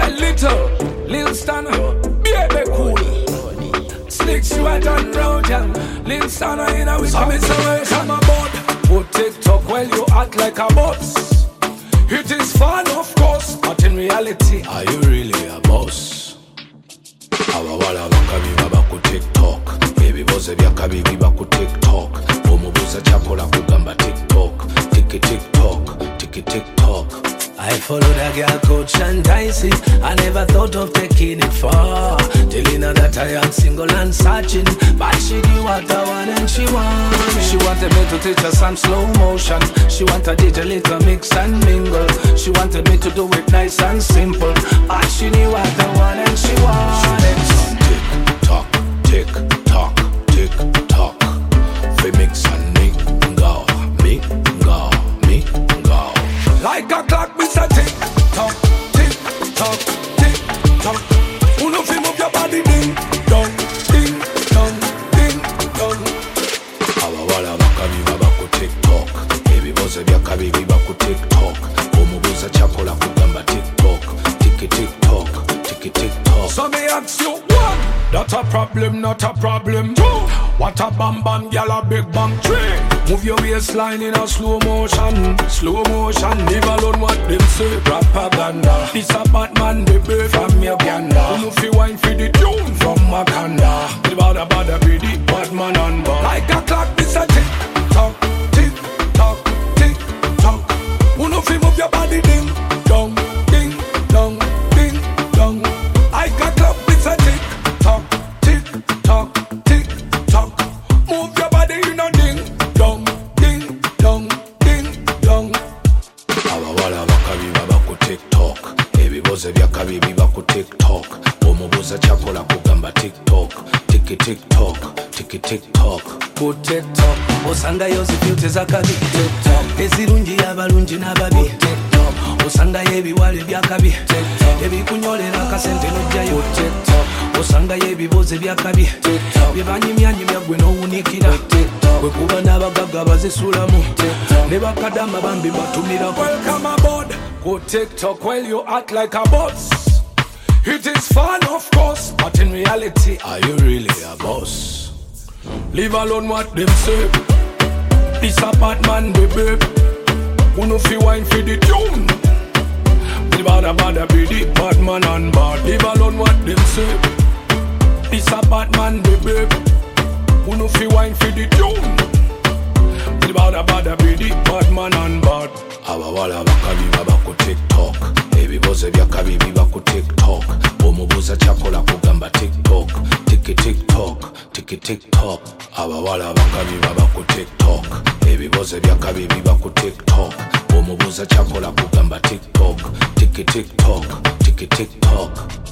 little, Lil Stunner, baby cool. Slick sweat and round jam, Lil Stunner in a week. Some inspiration about who TikTok while you act like a boss. It is fun of course, but in reality, are you really a boss? Abawala bakabiba baku TikTok, baby boze byakabibi baku TikTok. Omubuza chakola kugamba TikTok, tiki TikTok. I followed a girl called Shantaisi. I never thought of taking it far, till you know that I am single and searching. But she knew what I want and she wanted. She wanted me to teach her some slow motion. She wanted DJ little mix and mingle. She wanted me to do it nice and simple. But she knew what I want and she wanted. Tick tock, fi mix and mingle. Like a clock, Mr. Tick tock. Who know fi move your body, ding dong. Abawala bakabiba baku TikTok, baby boze byakabibi baku TikTok. Omubuza chakola kugamba TikTok, tiki TikTok. So me ask you one, not a problem, not a problem. Two, what a bam bam, gyal a big bang. Three, move your waistline in a slow motion. Leave alone what them say, propaganda. This a Batman baby from Uganda. Who know fi wine fi the tune from Wakanda. The bada be the Batman and bad. Like a clock, this a tick tock. Who know fi move your body, ding dong. Like a clock, this a tick tock. Move your body, you know, ding dong. Abawala bakabiba baku TikTok, baby boze byakabibi baku TikTok. Omubuza chakola kugamba TikTok, tiki TikTok. Ku TikTok osanga yozi beauty zakabi TikTok. Ezirungi abalungi n'ababi TikTok. Osanga yebiwale byakabi TikTok. Ebikunyolera akasente n'ojjayo TikTok. Osanga yebibuze byakabi TikTok. Byebanyimyanyimya gwe n'owunikira TikTok. Bwe kuba n'abagagga bazisulamu TikTok. Ne bakadama bambi batumira. Welcome aboard ku TikTok while you act like a boss. It is fun of course, but in reality, are you really a boss? Leave alone what them say. This a Batman baby. Who know fi wine fi the tune. The bada be the Batman and bad. Leave alone what them say. This a Batman baby. Who know fi wine fi the tune. The bada be the Batman and bad. Abawala bakabiba baku TikTok, baby boze byakabibi baku TikTok. Omubuza chakola kugamba TikTok, tiki TikTok. Abawala bakabiba baku TikTok, baby boze byakabibi baku TikTok. Omubuza chakola kugamba TikTok, tiki TikTok.